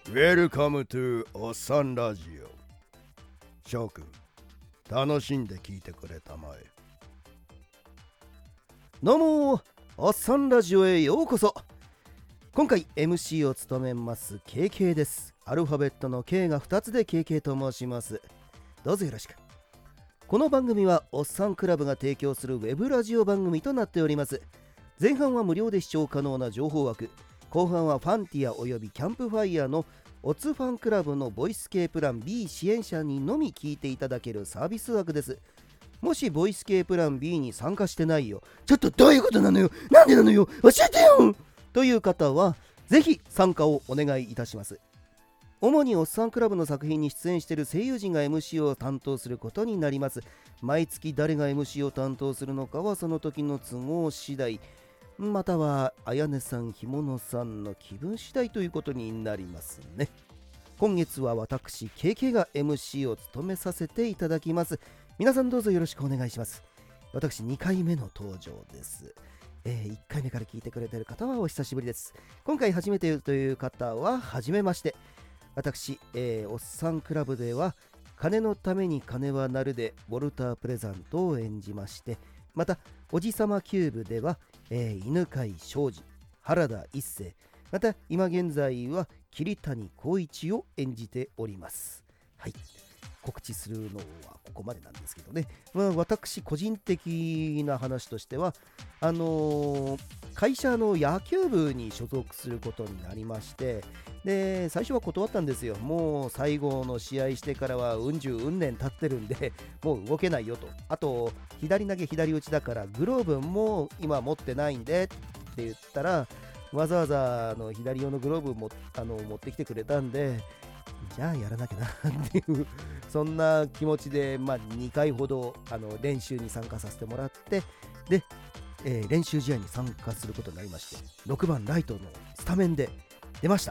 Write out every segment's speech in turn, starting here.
Welcome to おっさんラジオ。翔くん、楽しんで聞いてくれたまえ。どうも、おっさんラジオへようこそ。今回 MC を務めます KK です。アルファベットの K が2つで KK と申します。どうぞよろしく。この番組はおっさんクラブが提供するウェブラジオ番組となっております。前半は無料で視聴可能な情報枠、後半はファンティアおよびキャンプファイヤーのオツファンクラブのボイス系プラン B 支援者にのみ聞いていただけるサービス枠です。もしボイス系プラン B に参加してないよ、ちょっとどういうことなのよ、なんでなのよ、教えてよという方はぜひ参加をお願いいたします。主におっさんクラブの作品に出演している声優陣が MC を担当することになります。毎月誰が MC を担当するのかはその時の都合次第、またはあやねさん、ひものさんの気分次第ということになりますね。今月は私 KK が MC を務めさせていただきます。皆さんどうぞよろしくお願いします。私2回目の登場です。1回目から聞いてくれている方はお久しぶりです。今回初めてという方は初めまして。私、おっさんクラブでは金のために金はなるでウォルター・プレザントを演じまして、またおじさまキューブでは、犬飼昌司、原田一生、また今現在は桐谷浩一を演じております。はい、告知するのはここまでなんですけどね、私個人的な話としては会社の野球部に所属することになりまして、で最初は断ったんですよ。もう最後の試合してからはうん十うん年経ってるんでもう動けないよと、あと左投げ左打ちだからグローブも今持ってないんでって言ったら、わざわざ左用のグローブも持ってきてくれたんで、じゃあやらなきゃなっていうそんな気持ちで、2回ほど練習に参加させてもらって、で、練習試合に参加することになりまして、6番ライトのスタメンで出ました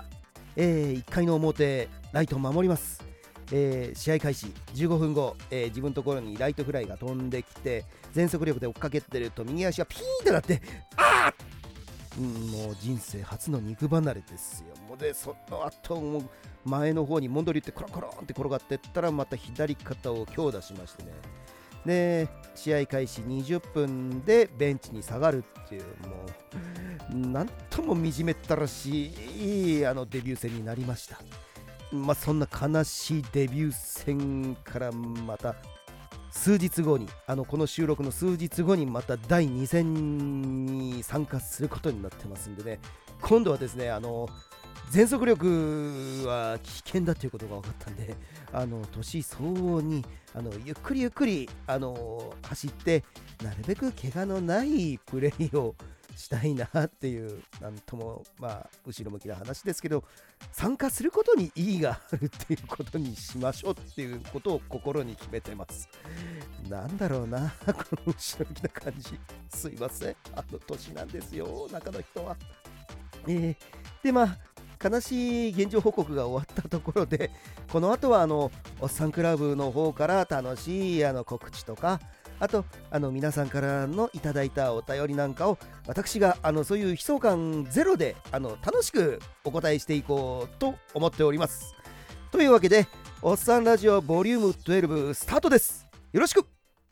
。1回の表ライトを守ります。試合開始15分後、自分のところにライトフライが飛んできて、全速力で追っかけてると右足がピーンってなって、もう人生初の肉離れですよ。もうでその後も前の方に戻りってコロコロンって転がってったら、また左肩を強打しましてね。で試合開始20分でベンチに下がるっていう、もうなんとも惨めったらしいデビュー戦になりました。そんな悲しいデビュー戦からまた数日後にこの収録の数日後にまた第2戦に参加することになってますんでね、今度はですね全速力は危険だということが分かったんで、年相応にゆっくり走ってなるべく怪我のないプレーをしたいなっていう、なんとも後ろ向きな話ですけど、参加することに意義があるっていうことにしましょうっていうことを心に決めてます。なんだろうなこの後ろ向きな感じ、すいません、年なんですよ中の人は。で悲しい現状報告が終わったところで、この後はおっさんクラブの方から楽しい告知とか、あと皆さんからのいただいたお便りなんかを私がそういう悲壮感ゼロで楽しくお答えしていこうと思っております。というわけでおっさんラジオボリューム12スタートです。よろしく。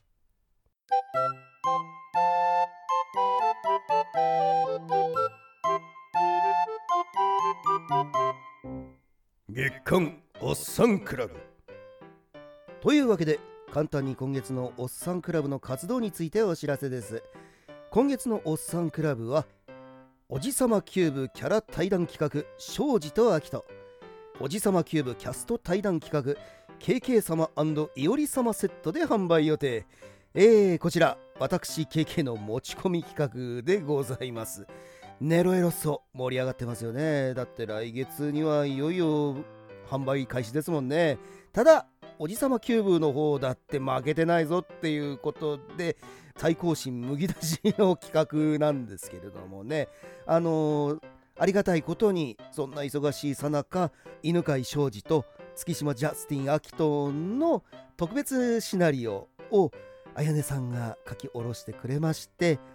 月刊おっさんクラブというわけで、簡単に今月のおっさんクラブの活動についてお知らせです。今月のおっさんクラブはおじさまキューブキャラ対談企画庄司と秋人、おじさまキューブキャスト対談企画 KK 様&いおり様セットで販売予定。こちら私 KK の持ち込み企画でございます。ネロエロそう盛り上がってますよね。だって来月にはいよいよ販売開始ですもんね。ただおじさまキューブの方だって負けてないぞっていうことで最高進麦出しの企画なんですけれどもね、ありがたいことにそんな忙しいさなか、犬飼昌司と月島ジャスティン秋人の特別シナリオをあやねさんが書き下ろしてくれまして、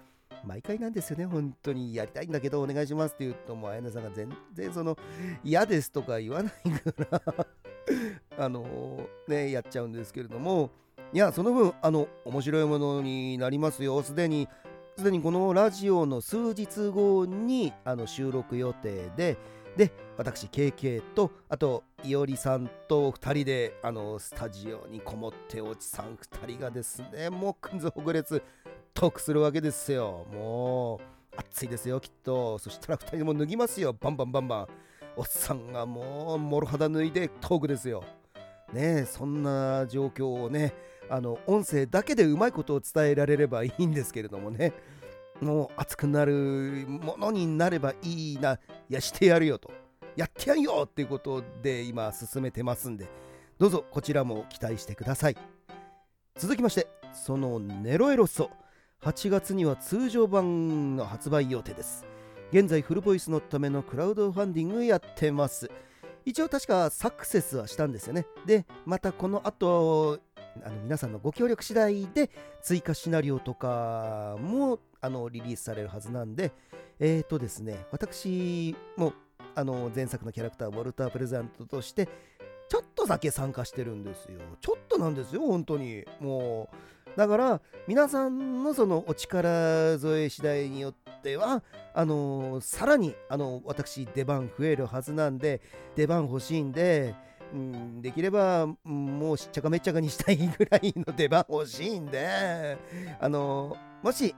毎回なんですよね。本当にやりたいんだけどお願いしますって言うと、もうあやねさんが全然嫌ですとか言わないからやっちゃうんですけれども、いや、その分面白いものになりますよ。すでにこのラジオの数日後に収録予定で、私 KK とあといおりさんと2人でスタジオにこもって、おじさん2人がですね、もうくんずほぐれつトークするわけですよ。もう暑いですよきっと。そしたら2人でも脱ぎますよ、バンバン。おっさんがもうもろ肌脱いでトークですよね。そんな状況をね、音声だけでうまいことを伝えられればいいんですけれどもね、もう熱くなるものになればいいな、いやしてやるよと、やってやんよっていうことで今進めてますんで、どうぞこちらも期待してください。続きまして、そのネロエロッソ、8月には通常版の発売予定です。現在フルボイスのためのクラウドファンディングやってます。一応確かサクセスはしたんですよね。でまたこの後皆さんのご協力次第で追加シナリオとかもリリースされるはずなんで、ですね、私も前作のキャラクターウォルタープレゼントとしてちょっとだけ参加してるんですよ。ちょっとなんですよ本当に。もうだから皆さんのそのお力添え次第によってはさらに私出番増えるはずなんで、出番欲しいんで、できればもうしっちゃかめっちゃかにしたいぐらいの出番欲しいんで、もし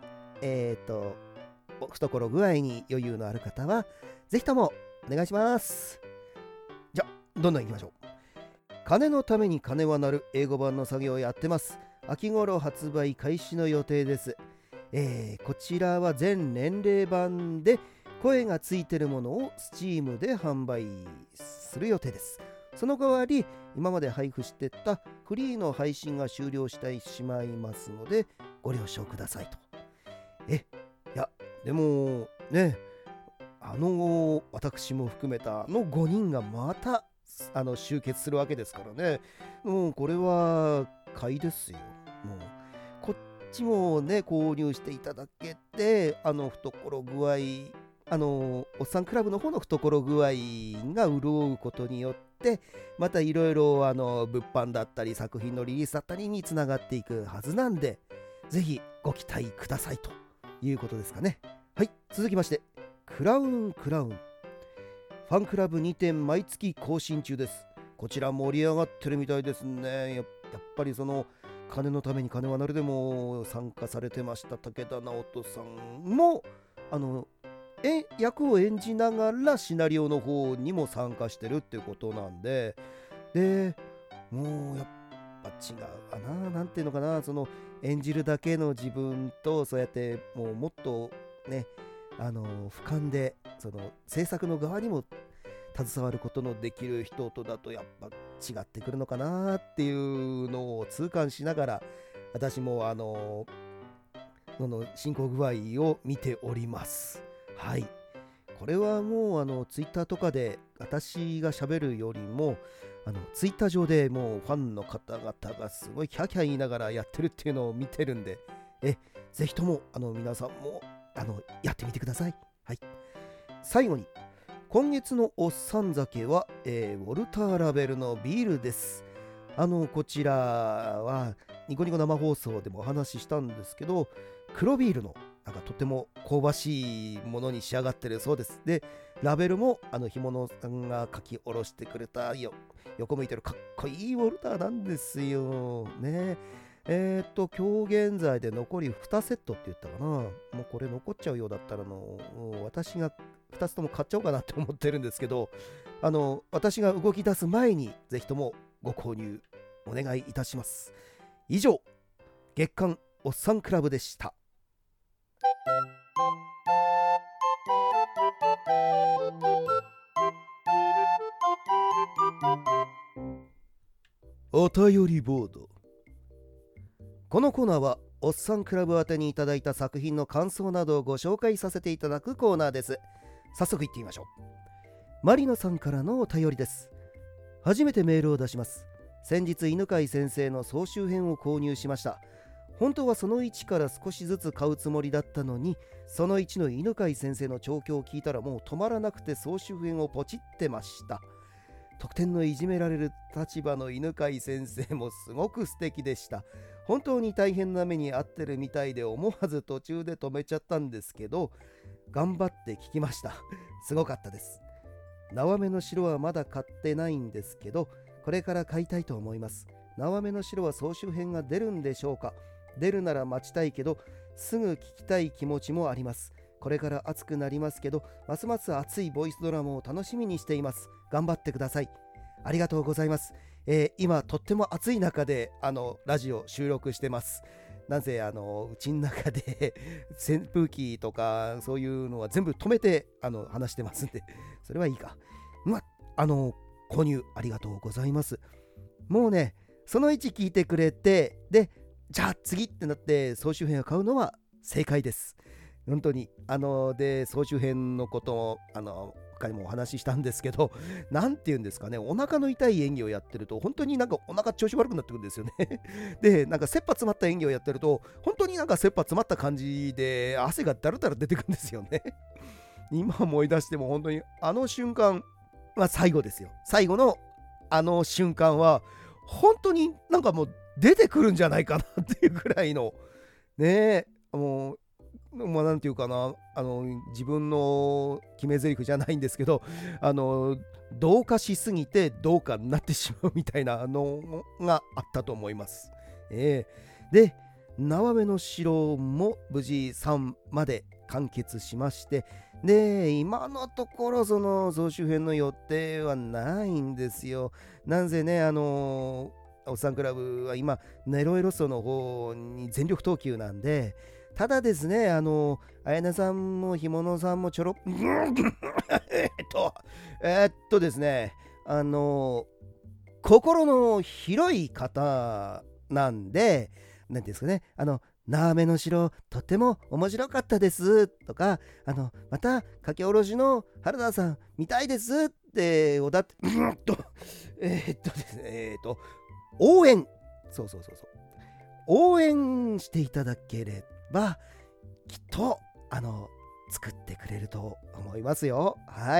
懐具合に余裕のある方はぜひともお願いします。じゃどんどんいきましょう。金のために金はなる英語版の作業をやってます。秋頃発売開始の予定です。こちらは全年齢版で声がついてるものを Steam で販売する予定です。その代わり今まで配布してたフリーの配信が終了してしまいますのでご了承くださいと。いやでもね、私も含めた5人がまた集結するわけですからね。もうこれは買いですよ。もうこっちもね購入していただけて、懐具合おっさんクラブの方の懐具合が潤うことによってまたいろいろ物販だったり作品のリリースだったりにつながっていくはずなんで、ぜひご期待くださいということですかね。はい、続きましてクラウンファンクラブ2点毎月更新中です。こちら盛り上がってるみたいですね。やっぱり金のために金はなるでも参加されてました武田直人さんも役を演じながらシナリオの方にも参加してるっていうことなんで、もうやっぱ違うかな、なんていうのかな、演じるだけの自分とそうやってもっとね俯瞰で制作の側にも携わることのできる人とだとやっぱ違ってくるのかなっていうのを痛感しながら、私もその進行具合を見ております。はい、これはもうツイッターとかで私が喋るよりもツイッター上でもうファンの方々がすごいキャーキャー言いながらやってるっていうのを見てるんで、ぜひとも皆さんもやってみてください。はい、最後に今月のおっさん酒は、ウォルターラベルのビールです。こちらはニコニコ生放送でもお話ししたんですけど、黒ビールのとても香ばしいものに仕上がってるそうです。でラベルも干物さんが書き下ろしてくれた横向いてるかっこいいウォルターなんですよね。今日現在で残り2セットって言ったかな。もうこれ残っちゃうようだったら私が2つとも買っちゃおうかなって思ってるんですけど、私が動き出す前にぜひともご購入お願いいたします。以上、月刊おっさんクラブでした。お便りボード。このコーナーはおっさんクラブ宛てにいただいた作品の感想などをご紹介させていただくコーナーです。早速いってみましょう。マリナさんからのお便りです。初めてメールを出します。先日犬飼先生の総集編を購入しました。 本当はその1から少しずつ買うつもりだったのに、その1の犬飼先生の調教を聞いたらもう止まらなくて総集編をポチってました。得点のいじめられる立場の犬飼先生もすごく素敵でした。本当に大変な目に遭ってるみたいで思わず途中で止めちゃったんですけど、頑張って聞きました。すごかったです。縄目の城はまだ買ってないんですけど、これから買いたいと思います。縄目の城は総集編が出るんでしょうか。出るなら待ちたいけど、すぐ聞きたい気持ちもあります。これから熱くなりますけど、ますます熱いボイスドラマを楽しみにしています。頑張ってください。ありがとうございます。今とっても暑い中でラジオ収録してます。なぜうちの中で扇風機とかそういうのは全部止めて話してますんで、それはいいか。購入ありがとうございます。もうね、その1聞いてくれて、でじゃあ次ってなって総集編を買うのは正解です。本当にで総集編のことを他にもお話ししたんですけど、なんて言うんですかね、お腹の痛い演技をやってると本当になんかお腹調子悪くなってくるんですよね。でなんか切羽詰まった演技をやってると本当になんか切羽詰まった感じで汗がだらだら出てくるんですよね。今思い出しても本当に瞬間は最後ですよ。最後の瞬間は本当になんかもう出てくるんじゃないかなっていうくらいのね、なんていうかな、自分の決め台詞じゃないんですけど、同化しすぎてどうかになってしまうみたいなのがあったと思います。で縄目の城も無事3まで完結しまして、で今のところその総集編の予定はないんですよ。なんせねおっさんクラブは今ネロエロストの方に全力投球なんで、ただですねあやなさんもひものさんもちょろですね心の広い方なんで、なんていうんですかね、縄目の城とっても面白かったですとか、また書き下ろしの原田さん見たいですっておだってですね応援応援していただければきっと作ってくれると思いますよ。はい。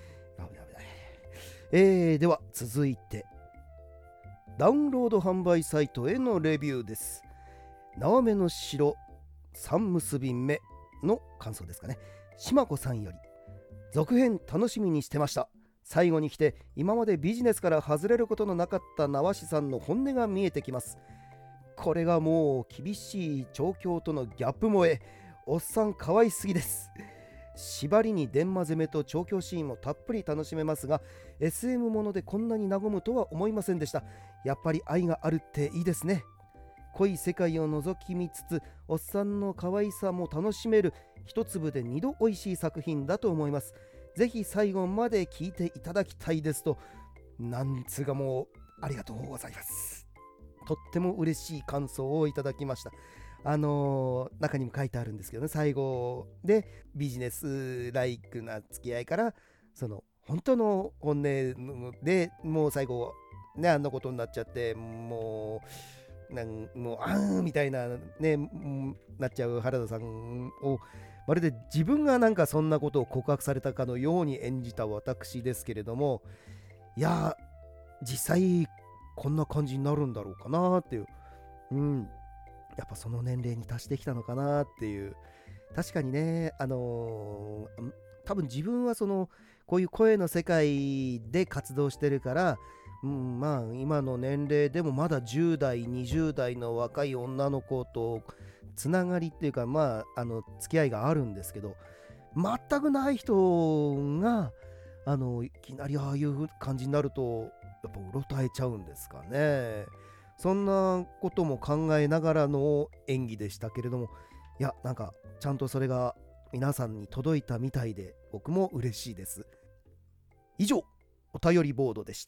では続いてダウンロード販売サイトへのレビューです。縄目の城3結び目の感想ですかね。しまこさんより、続編楽しみにしてました。最後に来て今までビジネスから外れることのなかった縄師さんの本音が見えてきます。これがもう厳しい調教とのギャップ萌え、おっさん可愛すぎです。縛りに電話攻めと調教シーンもたっぷり楽しめますが、 SM ものでこんなに和むとは思いませんでした。やっぱり愛があるっていいですね。濃い世界を覗き見つつおっさんの可愛さも楽しめる一粒で二度美味しい作品だと思います。ぜひ最後まで聞いていただきたいですと、なんつがもうありがとうございます。とっても嬉しい感想をいただきました。中にも書いてあるんですけどね、最後でビジネスライクな付き合いからその本当の本音でもう最後ねあんなことになっちゃって、もうあーみたいなねなっちゃう原田さんをまるで自分がなんかそんなことを告白されたかのように演じた私ですけれども、いや実際こんな感じになるんだろうかなっていう、やっぱその年齢に達してきたのかなっていう。確かにね多分自分はこういう声の世界で活動してるから、まあ今の年齢でもまだ10代20代の若い女の子とつながりっていうか付き合いがあるんですけど、全くない人がいきなりああいう感じになるとやっぱうろたえちゃうんですかね。そんなことも考えながらの演技でしたけれども、いやなんかちゃんとそれが皆さんに届いたみたいで僕も嬉しいです。以上お便りボードでした。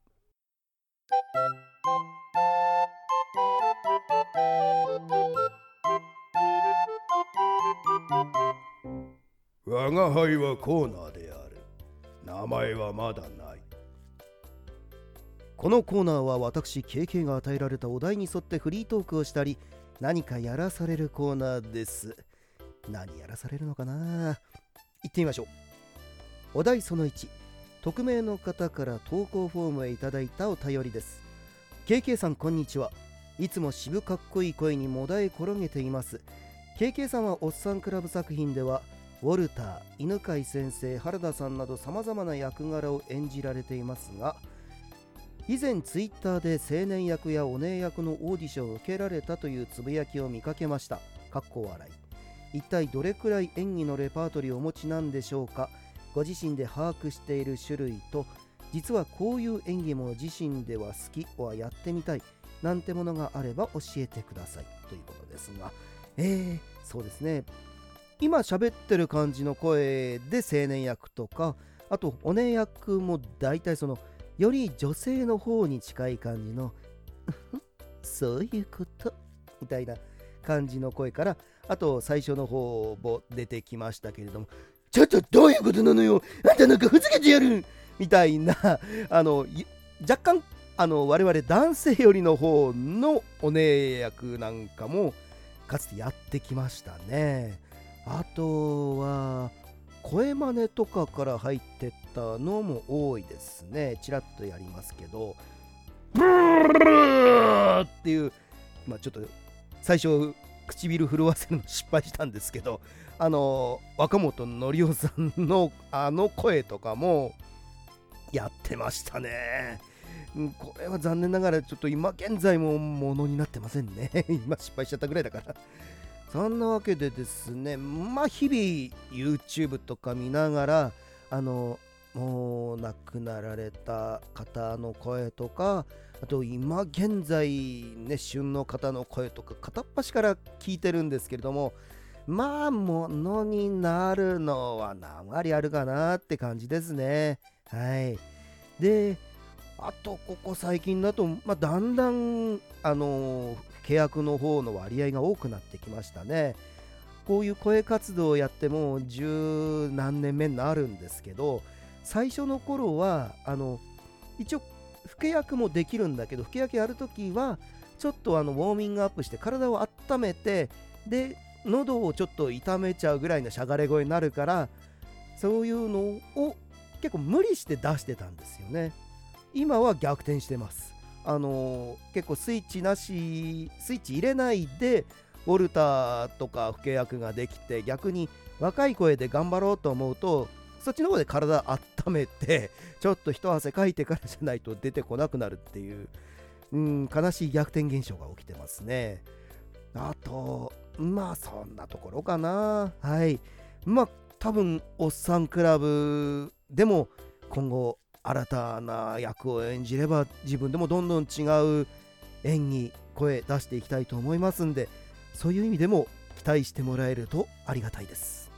我が輩はコーナーである。名前はまだない。 このコーナーは私 KK が与えられたお題に沿ってフリートークをしたり、 何かやらされるコーナーです。何やらされるのかな。行ってみましょう。お題その1、匿名の方から投稿フォームへいただいたお便りです。 KK さんこんにちは。いつも渋かっこいい声にもだえ転げています。 KK さんはおっさんクラブ作品ではウォルター、犬飼先生、原田さんなど様々な役柄を演じられていますが、以前ツイッターで青年役やお姉役のオーディションを受けられたというつぶやきを見かけました。かっこ笑い。一体どれくらい演技のレパートリーをお持ちなんでしょうか。ご自身で把握している種類と、実はこういう演技も自身では好きはやってみたいなんてものがあれば教えてくださいということですが、そうですね、今喋ってる感じの声で青年役とか、あとお姉役もだいたいそのより女性の方に近い感じのそういうことみたいな感じの声から、あと最初の方も出てきましたけれども、ちょっとどういうことなのよ、あんたなんかふざけてやるみたいな若干我々男性よりの方のお姉役なんかもかつてやってきましたね。あとは声真似とかから入ってったのも多いですね。ちらっとやりますけど、ブーっていう、ちょっと最初唇震わせるの失敗したんですけど、若本のりおさんの声とかもやってましたね。これは残念ながらちょっと今現在もものになってませんね。今失敗しちゃったぐらいだから。そんなわけでですね、日々 YouTube とか見ながらもう亡くなられた方の声とか、あと今現在ね旬の方の声とか片っ端から聞いてるんですけれども、ものになるのは何割あるかなって感じですね。はい。で、あとここ最近だと、だんだん契約の方の割合が多くなってきましたね。こういう声活動をやっても十何年目になるんですけど、最初の頃は一応老け役もできるんだけど、老け役やるときはちょっとウォーミングアップして体を温めて、で喉をちょっと痛めちゃうぐらいのしゃがれ声になるから、そういうのを結構無理して出してたんですよね。今は逆転してます。結構スイッチ入れないでウォルターとか老け役ができて、逆に若い声で頑張ろうと思うとそっちの方で体温めてちょっと一汗かいてからじゃないと出てこなくなるっていう、悲しい逆転現象が起きてますね。あとそんなところかな。はい。多分おっさんクラブでも今後新たな役を演じれば自分でもどんどん違う演技声出していきたいと思いますんで、そういう意味でも期待してもらえるとありがたいです。